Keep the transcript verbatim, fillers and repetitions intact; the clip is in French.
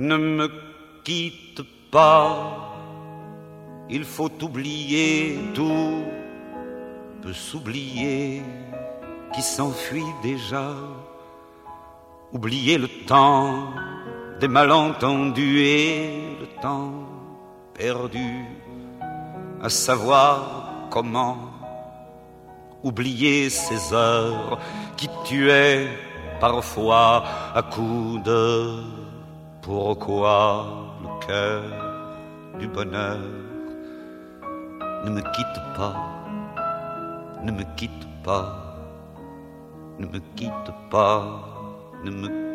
Ne me quitte pas, il faut oublier, tout peut s'oublier qui s'enfuit déjà. Oublier le temps des malentendus et le temps perdu à savoir comment. Oublier ces heures qui tuaient parfois à coups de pourquoi le cœur du bonheur. Ne me quitte pas, ne me quitte pas, ne me quitte pas, ne me